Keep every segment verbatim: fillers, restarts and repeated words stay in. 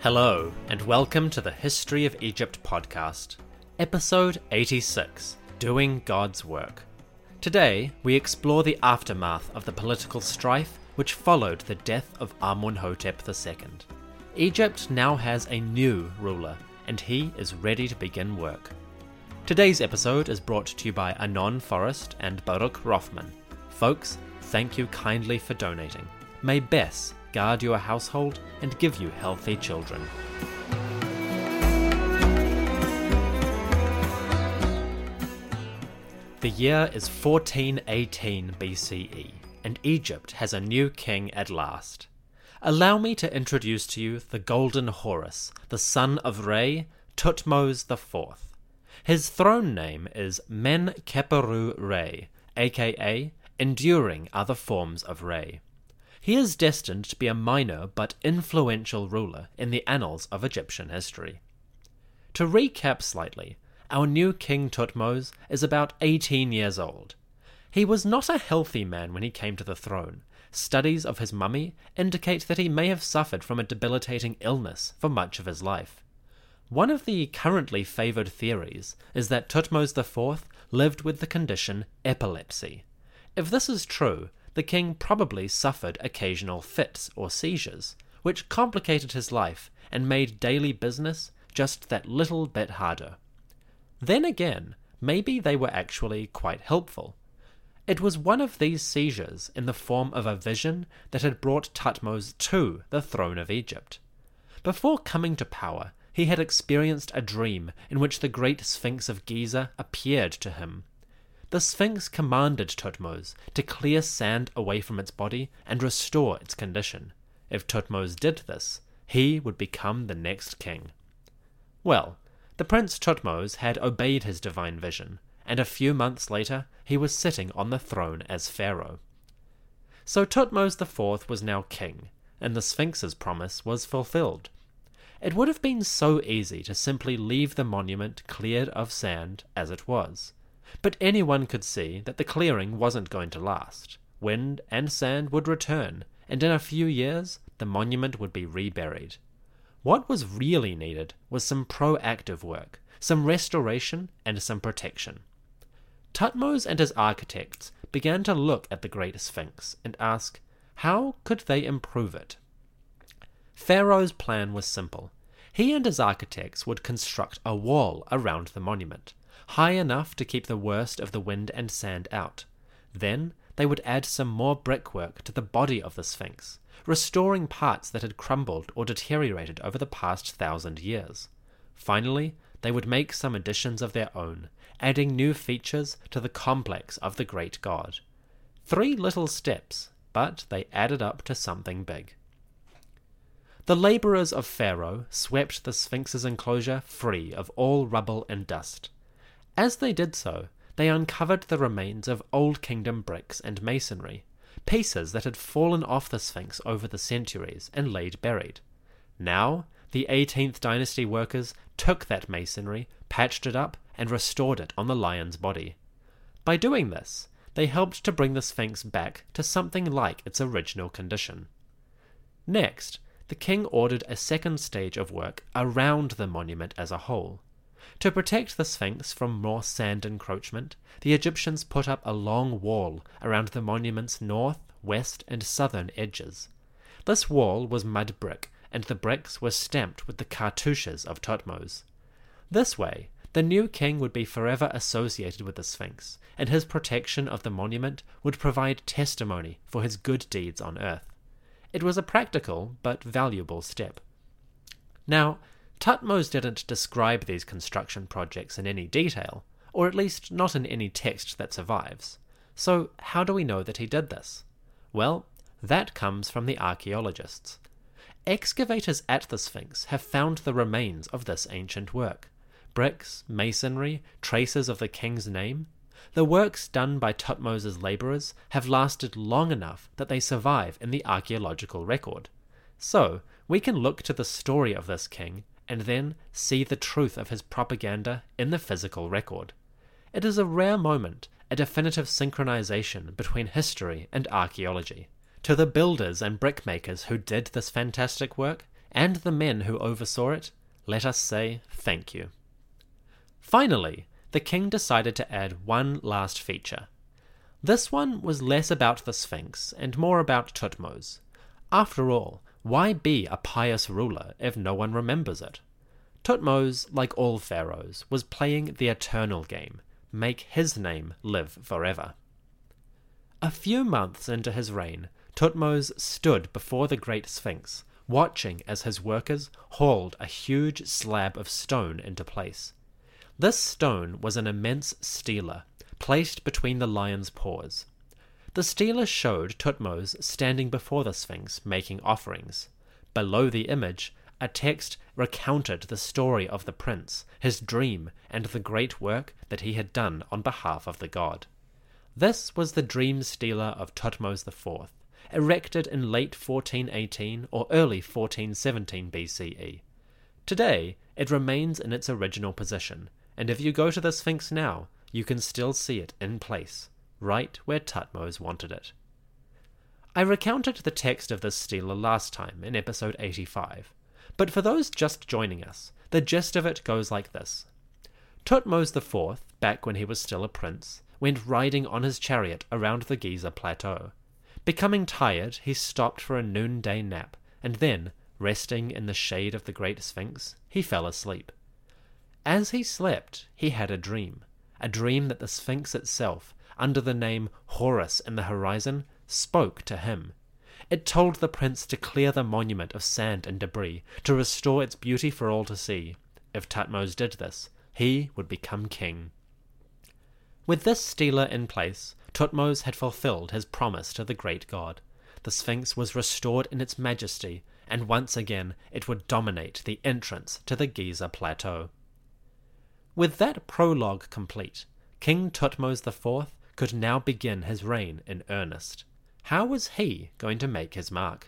Hello, and welcome to the History of Egypt podcast, episode eighty-six, Doing God's Work. Today, we explore the aftermath of the political strife which followed the death of Amunhotep the Second. Egypt now has a new ruler, and he is ready to begin work. Today's episode is brought to you by Anon Forrest and Baruch Rothman. Folks, thank you kindly for donating. May Bess guard your household and give you healthy children. The year is fourteen eighteen B C E, and Egypt has a new king at last. Allow me to introduce to you the Golden Horus, the son of Re, Thutmose the Fourth. His throne name is Men-Kheperu Re, aka Enduring Other Forms of Re. He is destined to be a minor but influential ruler in the annals of Egyptian history. To recap slightly, our new King Thutmose is about eighteen years old. He was not a healthy man when he came to the throne. Studies of his mummy indicate that he may have suffered from a debilitating illness for much of his life. One of the currently favoured theories is that Thutmose the Fourth lived with the condition epilepsy. If this is true, the king probably suffered occasional fits or seizures, which complicated his life and made daily business just that little bit harder. Then again, maybe they were actually quite helpful. It was one of these seizures in the form of a vision that had brought Thutmose to the throne of Egypt. Before coming to power, he had experienced a dream in which the great Sphinx of Giza appeared to him. The Sphinx commanded Thutmose to clear sand away from its body and restore its condition. If Thutmose did this, he would become the next king. Well, the Prince Thutmose had obeyed his divine vision, and a few months later he was sitting on the throne as pharaoh. So Thutmose the Fourth was now king, and the Sphinx's promise was fulfilled. It would have been so easy to simply leave the monument cleared of sand as it was. But anyone could see that the clearing wasn't going to last. Wind and sand would return, and in a few years the monument would be reburied. What was really needed was some proactive work, some restoration and some protection. Thutmose and his architects began to look at the Great Sphinx and ask, how could they improve it? Pharaoh's plan was simple. He and his architects would construct a wall around the monument, high enough to keep the worst of the wind and sand out. Then they would add some more brickwork to the body of the Sphinx, restoring parts that had crumbled or deteriorated over the past thousand years. Finally, they would make some additions of their own, adding new features to the complex of the great god. Three little steps, but they added up to something big. The labourers of Pharaoh swept the Sphinx's enclosure free of all rubble and dust. As they did so, they uncovered the remains of Old Kingdom bricks and masonry, pieces that had fallen off the Sphinx over the centuries and laid buried. Now, the eighteenth dynasty workers took that masonry, patched it up, and restored it on the lion's body. By doing this, they helped to bring the Sphinx back to something like its original condition. Next, the king ordered a second stage of work around the monument as a whole. To protect the Sphinx from more sand encroachment, the Egyptians put up a long wall around the monument's north, west, and southern edges. This wall was mud brick, and the bricks were stamped with the cartouches of Thutmose. This way, the new king would be forever associated with the Sphinx, and his protection of the monument would provide testimony for his good deeds on earth. It was a practical but valuable step. Now, Thutmose didn't describe these construction projects in any detail, or at least not in any text that survives. So how do we know that he did this? Well, that comes from the archaeologists. Excavators at the Sphinx have found the remains of this ancient work. Bricks, masonry, traces of the king's name. The works done by Thutmose's labourers have lasted long enough that they survive in the archaeological record. So, we can look to the story of this king and then see the truth of his propaganda in the physical record. It is a rare moment, a definitive synchronization between history and archaeology. To the builders and brickmakers who did this fantastic work, and the men who oversaw it, let us say thank you. Finally, the king decided to add one last feature. This one was less about the Sphinx and more about Thutmose. After all, why be a pious ruler if no one remembers it? Thutmose, like all pharaohs, was playing the eternal game, make his name live forever. A few months into his reign, Thutmose stood before the Great Sphinx, watching as his workers hauled a huge slab of stone into place. This stone was an immense stela, placed between the lion's paws. The stela showed Thutmose standing before the Sphinx making offerings. Below the image, a text recounted the story of the prince, his dream, and the great work that he had done on behalf of the god. This was the dream stela of Thutmose the fourth, erected in late fourteen eighteen or early fourteen seventeen B C E. Today, it remains in its original position, and if you go to the Sphinx now, you can still see it in place, right where Thutmose wanted it. I recounted the text of this stela last time in episode eighty-five, but for those just joining us, the gist of it goes like this. Thutmose the fourth, back when he was still a prince, went riding on his chariot around the Giza plateau. Becoming tired, he stopped for a noonday nap, and then, resting in the shade of the Great Sphinx, he fell asleep. As he slept, he had a dream, a dream that the Sphinx itself, under the name Horus in the horizon, spoke to him. It told the prince to clear the monument of sand and debris, to restore its beauty for all to see. If Thutmose did this, he would become king. With this stela in place, Thutmose had fulfilled his promise to the great god. The Sphinx was restored in its majesty, and once again it would dominate the entrance to the Giza plateau. With that prologue complete, King Thutmose the fourth could now begin his reign in earnest. How was he going to make his mark?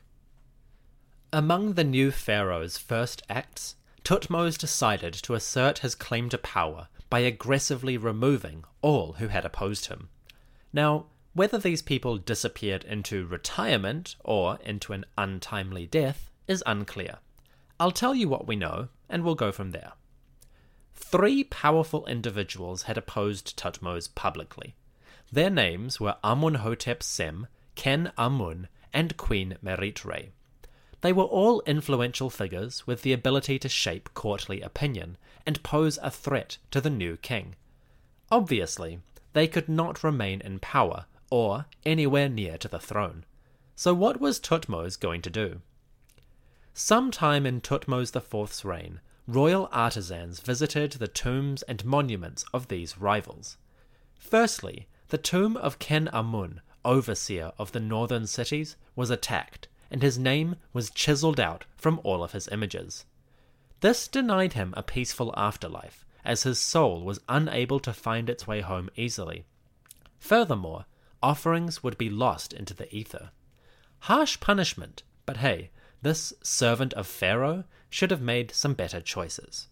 Among the new pharaoh's first acts, Thutmose decided to assert his claim to power by aggressively removing all who had opposed him. Now, whether these people disappeared into retirement or into an untimely death is unclear. I'll tell you what we know, and we'll go from there. Three powerful individuals had opposed Thutmose publicly. Their names were Amun-hotep Sem, Ken Amun, and Queen Meritre. They were all influential figures with the ability to shape courtly opinion and pose a threat to the new king. Obviously, they could not remain in power or anywhere near to the throne. So what was Thutmose going to do? Sometime in Thutmose the fourth's reign, royal artisans visited the tombs and monuments of these rivals. Firstly, the tomb of Ken Amun, overseer of the northern cities, was attacked, and his name was chiseled out from all of his images. This denied him a peaceful afterlife, as his soul was unable to find its way home easily. Furthermore, offerings would be lost into the ether. Harsh punishment, but hey, this servant of Pharaoh should have made some better choices.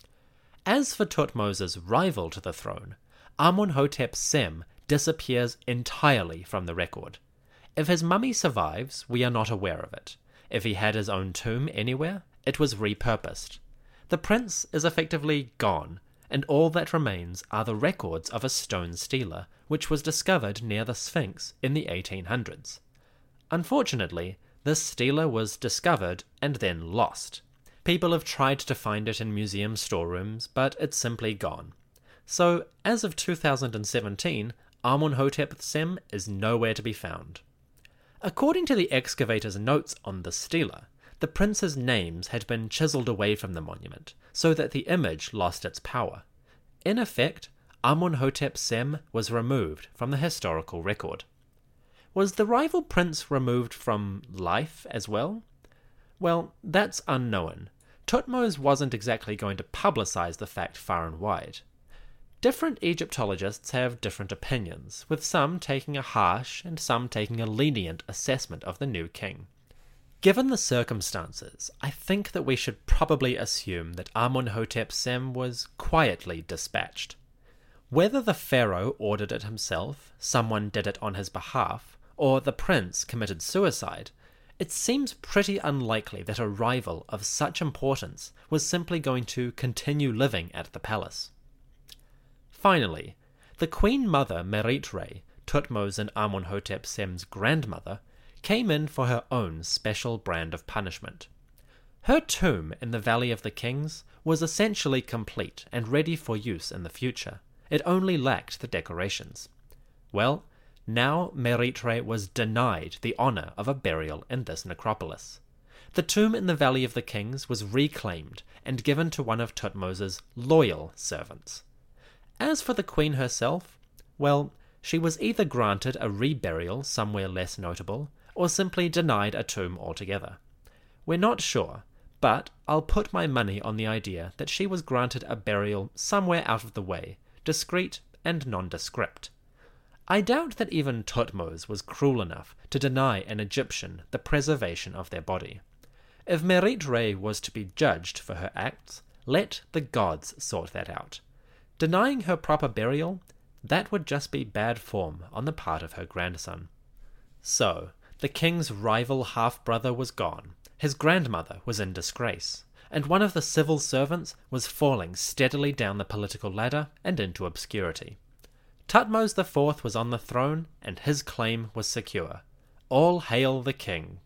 As for Thutmose's rival to the throne, Amun-hotep Sem disappears entirely from the record. If his mummy survives, we are not aware of it. If he had his own tomb anywhere, it was repurposed. The prince is effectively gone, and all that remains are the records of a stone stela, which was discovered near the Sphinx in the eighteen hundreds. Unfortunately, this stela was discovered and then lost. People have tried to find it in museum storerooms, but it's simply gone. So, as of two thousand seventeen, Amun-hotep Sem is nowhere to be found. According to the excavator's notes on the stela, the prince's names had been chiseled away from the monument, so that the image lost its power. In effect, Amun-hotep Sem was removed from the historical record. Was the rival prince removed from life as well? Well, that's unknown. Thutmose wasn't exactly going to publicize the fact far and wide. Different Egyptologists have different opinions, with some taking a harsh and some taking a lenient assessment of the new king. Given the circumstances, I think that we should probably assume that Amun-hotep Sem was quietly dispatched. Whether the pharaoh ordered it himself, someone did it on his behalf, or the prince committed suicide, It seems pretty unlikely that a rival of such importance was simply going to continue living at the palace. Finally, the Queen Mother Meritre, Thutmose and Amenhotep-Sem's grandmother, came in for her own special brand of punishment. Her tomb in the Valley of the Kings was essentially complete and ready for use in the future. It only lacked the decorations. Well, now Meritre was denied the honor of a burial in this necropolis. The tomb in the Valley of the Kings was reclaimed and given to one of Thutmose's loyal servants. As for the queen herself, well, she was either granted a reburial somewhere less notable, or simply denied a tomb altogether. We're not sure, but I'll put my money on the idea that she was granted a burial somewhere out of the way, discreet and nondescript. I doubt that even Thutmose was cruel enough to deny an Egyptian the preservation of their body. If Meritre was to be judged for her acts, let the gods sort that out. Denying her proper burial, that would just be bad form on the part of her grandson. So, the king's rival half-brother was gone, his grandmother was in disgrace, and one of the civil servants was falling steadily down the political ladder and into obscurity. Thutmose the Fourth was on the throne, and his claim was secure. All hail the king!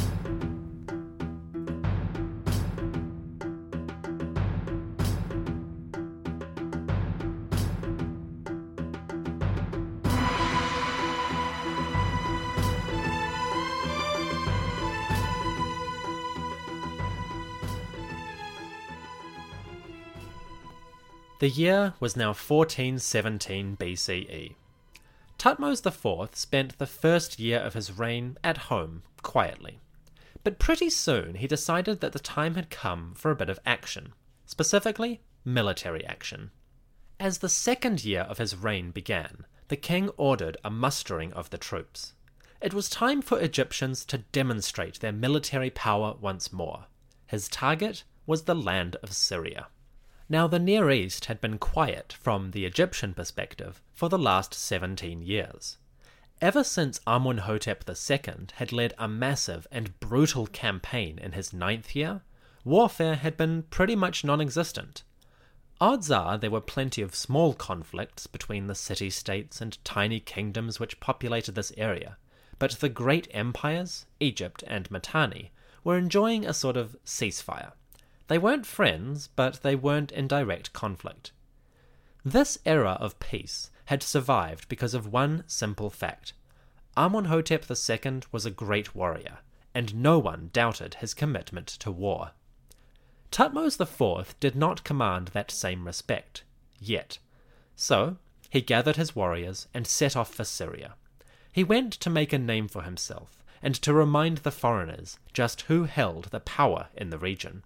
The year was now fourteen seventeen B C E. Thutmose the Fourth spent the first year of his reign at home, quietly. But pretty soon he decided that the time had come for a bit of action, specifically military action. As the second year of his reign began, the king ordered a mustering of the troops. It was time for Egyptians to demonstrate their military power once more. His target was the land of Syria. Now, the Near East had been quiet from the Egyptian perspective for the last seventeen years. Ever since Amenhotep the Second had led a massive and brutal campaign in his ninth year, warfare had been pretty much non-existent. Odds are there were plenty of small conflicts between the city-states and tiny kingdoms which populated this area, but the great empires, Egypt and Mitanni, were enjoying a sort of ceasefire. They weren't friends, but they weren't in direct conflict. This era of peace had survived because of one simple fact. Amenhotep the Second was a great warrior, and no one doubted his commitment to war. Thutmose the Fourth did not command that same respect, yet. So, he gathered his warriors and set off for Syria. He went to make a name for himself, and to remind the foreigners just who held the power in the region.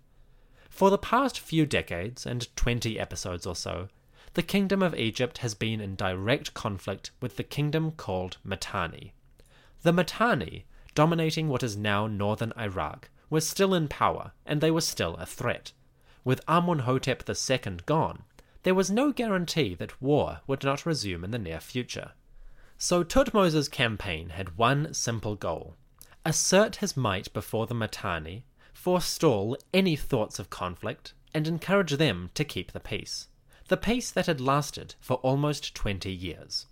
For the past few decades and twenty episodes or so, the Kingdom of Egypt has been in direct conflict with the kingdom called Mitanni. The Mitanni, dominating what is now northern Iraq, were still in power, and they were still a threat. With Amenhotep the Second gone, there was no guarantee that war would not resume in the near future. So Thutmose's campaign had one simple goal: assert his might before the Mitanni, forestall any thoughts of conflict, and encourage them to keep the peace. The peace that had lasted for almost twenty years.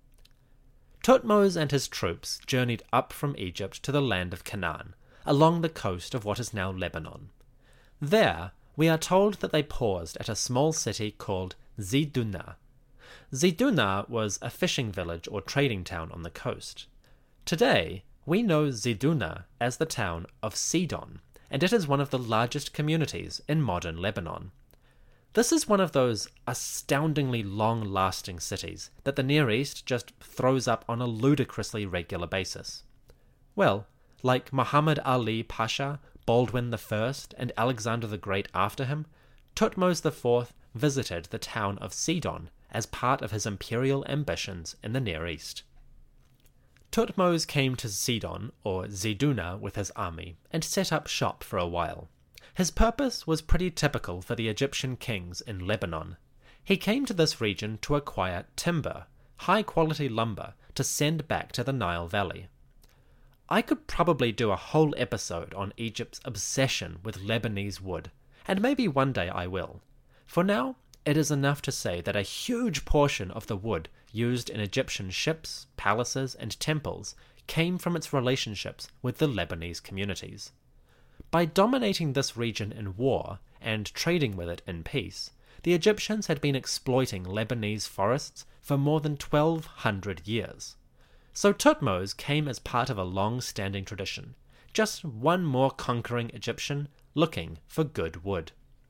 Thutmose and his troops journeyed up from Egypt to the land of Canaan, along the coast of what is now Lebanon. There, we are told that they paused at a small city called Ziduna. Ziduna was a fishing village or trading town on the coast. Today, we know Ziduna as the town of Sidon, and it is one of the largest communities in modern Lebanon. This is one of those astoundingly long-lasting cities that the Near East just throws up on a ludicrously regular basis. Well, like Muhammad Ali Pasha, Baldwin the First, and Alexander the Great after him, Thutmose the Fourth visited the town of Sidon as part of his imperial ambitions in the Near East. Thutmose came to Sidon, or Ziduna, with his army, and set up shop for a while. His purpose was pretty typical for the Egyptian kings in Lebanon. He came to this region to acquire timber, high-quality lumber, to send back to the Nile Valley. I could probably do a whole episode on Egypt's obsession with Lebanese wood, and maybe one day I will. For now, it is enough to say that a huge portion of the wood used in Egyptian ships, palaces, and temples came from its relationships with the Lebanese communities. By dominating this region in war and trading with it in peace, the Egyptians had been exploiting Lebanese forests for more than twelve hundred years. So Thutmose came as part of a long-standing tradition, just one more conquering Egyptian looking for good wood.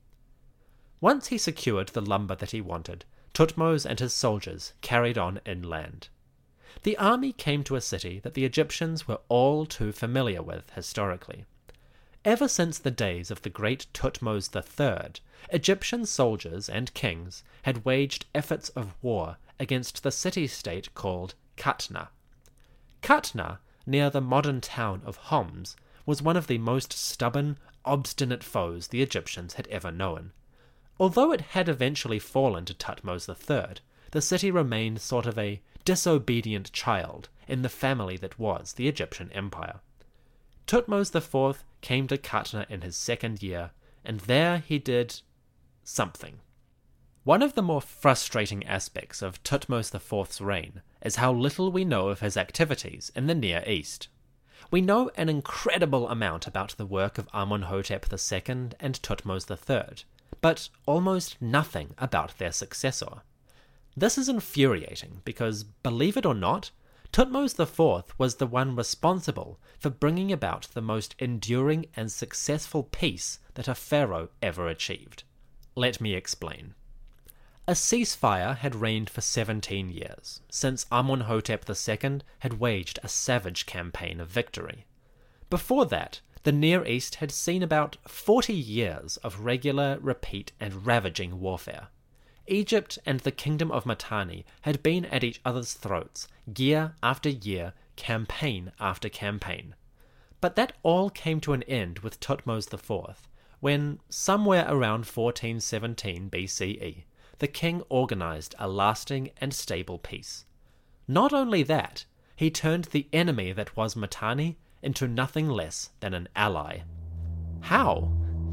Once he secured the lumber that he wanted, Thutmose and his soldiers carried on inland. The army came to a city that the Egyptians were all too familiar with historically. Ever since the days of the great Thutmose the Third, Egyptian soldiers and kings had waged efforts of war against the city-state called Qatna. Qatna, near the modern town of Homs, was one of the most stubborn, obstinate foes the Egyptians had ever known. Although it had eventually fallen to Thutmose the Third, the city remained sort of a disobedient child in the family that was the Egyptian Empire. Thutmose the Fourth came to Qatna in his second year, and there he did something. One of the more frustrating aspects of Thutmose the Fourth's reign is how little we know of his activities in the Near East. We know an incredible amount about the work of Amenhotep the Second and Thutmose the Third, but almost nothing about their successor. This is infuriating because, believe it or not, Thutmose the Fourth was the one responsible for bringing about the most enduring and successful peace that a pharaoh ever achieved. Let me explain. A ceasefire had reigned for seventeen years, since Amenhotep the Second had waged a savage campaign of victory. Before that, the Near East had seen about forty years of regular, repeat, and ravaging warfare. Egypt and the Kingdom of Mitanni had been at each other's throats, year after year, campaign after campaign. But that all came to an end with Thutmose the Fourth, when, somewhere around fourteen seventeen B C E, the king organized a lasting and stable peace. Not only that, he turned the enemy that was Mitanni into nothing less than an ally. How?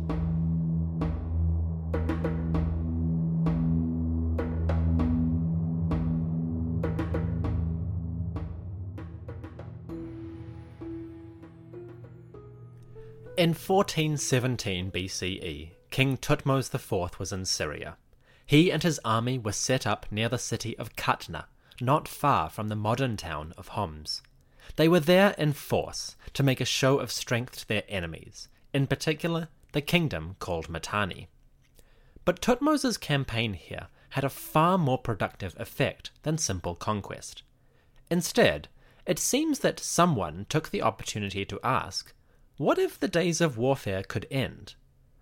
In fourteen seventeen B C E, King Thutmose the Fourth was in Syria. He and his army were set up near the city of Qatna, not far from the modern town of Homs. They were there in force to make a show of strength to their enemies, in particular the kingdom called Mitanni. But Thutmose's campaign here had a far more productive effect than simple conquest. Instead, it seems that someone took the opportunity to ask, what if the days of warfare could end?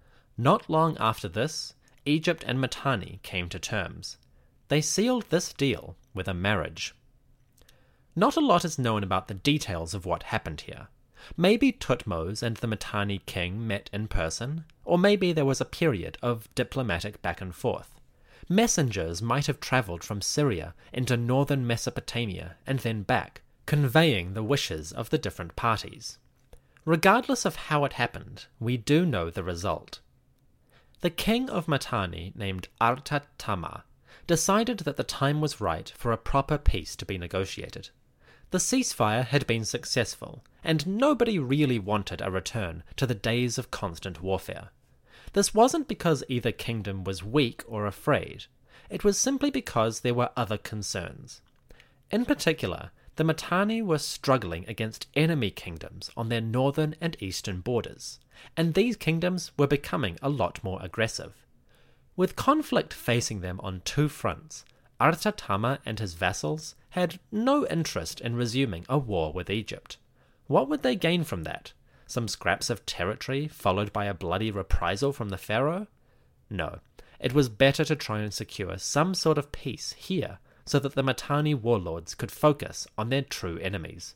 Not long after this, Egypt and Mitanni came to terms. They sealed this deal with a marriage. Not a lot is known about the details of what happened here. Maybe Thutmose and the Mitanni king met in person, or maybe there was a period of diplomatic back and forth. Messengers might have travelled from Syria into northern Mesopotamia and then back, conveying the wishes of the different parties. Regardless of how it happened, we do know the result. The king of Mitanni, named Arta Tama, decided that the time was right for a proper peace to be negotiated. The ceasefire had been successful, and nobody really wanted a return to the days of constant warfare. This wasn't because either kingdom was weak or afraid. It was simply because there were other concerns. In particular, the Mitanni were struggling against enemy kingdoms on their northern and eastern borders, and these kingdoms were becoming a lot more aggressive. With conflict facing them on two fronts, Arta Tama and his vassals had no interest in resuming a war with Egypt. What would they gain from that? Some scraps of territory followed by a bloody reprisal from the pharaoh? No, it was better to try and secure some sort of peace here so that the Mitanni warlords could focus on their true enemies.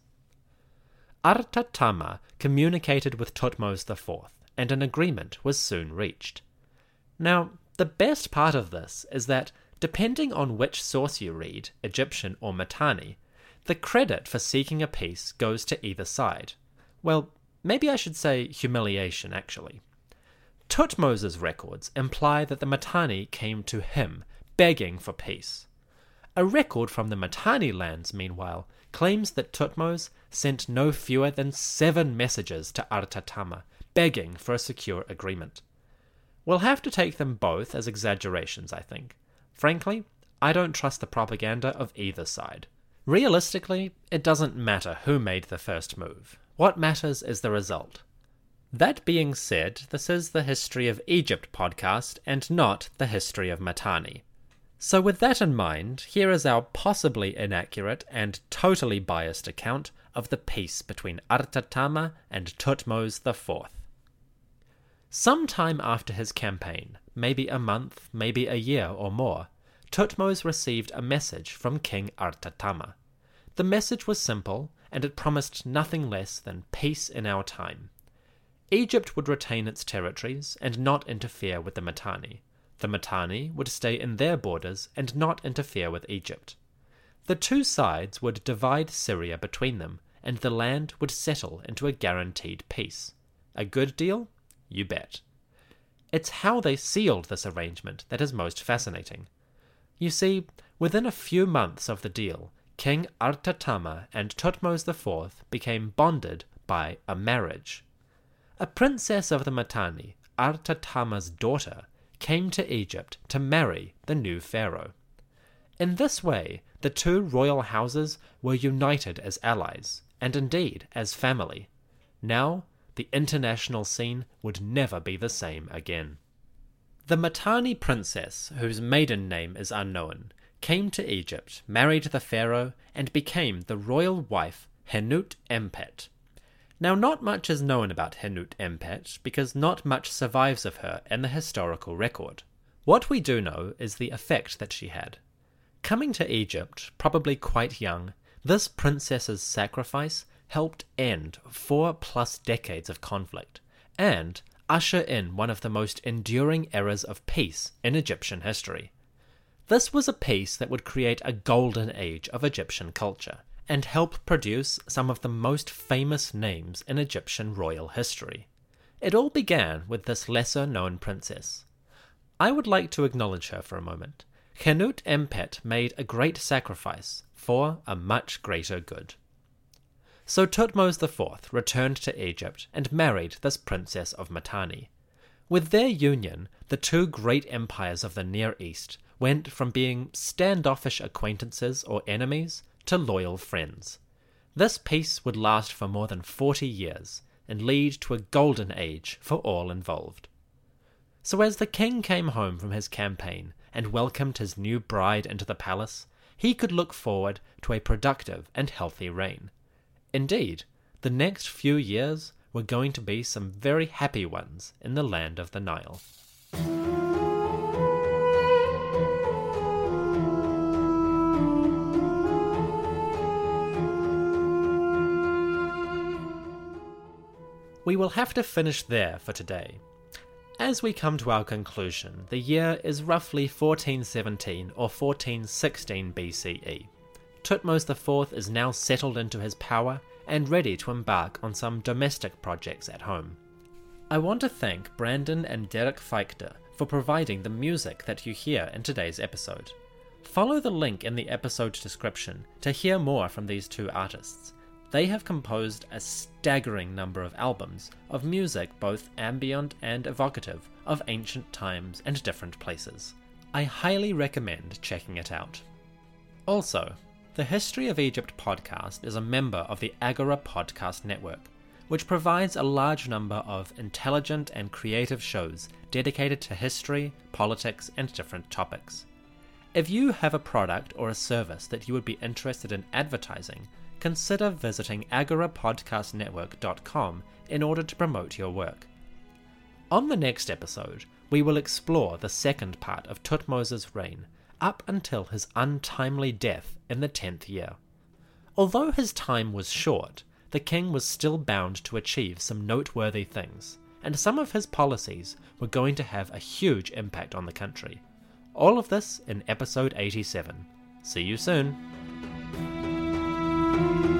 Arta Tama communicated with Thutmose the Fourth, and an agreement was soon reached. Now, the best part of this is that, depending on which source you read, Egyptian or Mitanni, The credit for seeking a peace goes to either side. Well, maybe I should say humiliation, actually. Thutmose's records imply that the Mitanni came to him, begging for peace. A record from the Mitanni lands, meanwhile, claims that Thutmose sent no fewer than seven messages to Artatama, begging for a secure agreement. We'll have to take them both as exaggerations, I think. Frankly, I don't trust the propaganda of either side. Realistically, it doesn't matter who made the first move. What matters is the result. That being said, this is the History of Egypt podcast and not the History of Mitanni. So with that in mind, here is our possibly inaccurate and totally biased account of the peace between Artatama and Thutmose the fourth. Sometime after his campaign, maybe a month, maybe a year or more, Thutmose received a message from King Artatama. The message was simple, and it promised nothing less than peace in our time. Egypt would retain its territories and not interfere with the Mitanni. The Mitanni would stay in their borders and not interfere with Egypt. The two sides would divide Syria between them, and the land would settle into a guaranteed peace. A good deal? You bet. It's how they sealed this arrangement that is most fascinating. You see, within a few months of the deal, King Artatama and Thutmose the fourth became bonded by a marriage. A princess of the Mitanni, Artatama's daughter, came to Egypt to marry the new pharaoh. In this way, the two royal houses were united as allies, and indeed as family. Now, the international scene would never be the same again. The Mitanni princess, whose maiden name is unknown, came to Egypt, married the pharaoh, and became the royal wife Henut Empet. Now, not much is known about Henut Empet, because not much survives of her in the historical record. What we do know is the effect that she had. Coming to Egypt, probably quite young, this princess's sacrifice helped end four plus decades of conflict, and usher in one of the most enduring eras of peace in Egyptian history. This was a peace that would create a golden age of Egyptian culture, and help produce some of the most famous names in Egyptian royal history. It all began with this lesser-known princess. I would like to acknowledge her for a moment. Henut Empet made a great sacrifice for a much greater good. So Thutmose the fourth returned to Egypt and married this princess of Mitanni. With their union, the two great empires of the Near East went from being standoffish acquaintances or enemies to loyal friends. This peace would last for more than forty years and lead to a golden age for all involved. So as the king came home from his campaign and welcomed his new bride into the palace, he could look forward to a productive and healthy reign. Indeed, the next few years were going to be some very happy ones in the land of the Nile. We will have to finish there for today. As we come to our conclusion, the year is roughly fourteen seventeen or fourteen sixteen B C E. Thutmose the fourth is now settled into his power and ready to embark on some domestic projects at home. I want to thank Brandon and Derek Feichter for providing the music that you hear in today's episode. Follow the link in the episode description to hear more from these two artists. They have composed a staggering number of albums of music both ambient and evocative of ancient times and different places. I highly recommend checking it out. Also, the History of Egypt podcast is a member of the Agora Podcast Network, which provides a large number of intelligent and creative shows dedicated to history, politics, and different topics. If you have a product or a service that you would be interested in advertising, consider visiting agora podcast network dot com in order to promote your work. On the next episode, we will explore the second part of Thutmose's reign, up until his untimely death in the tenth year. Although his time was short, the king was still bound to achieve some noteworthy things, and some of his policies were going to have a huge impact on the country. All of this in episode eighty-seven. See you soon! you.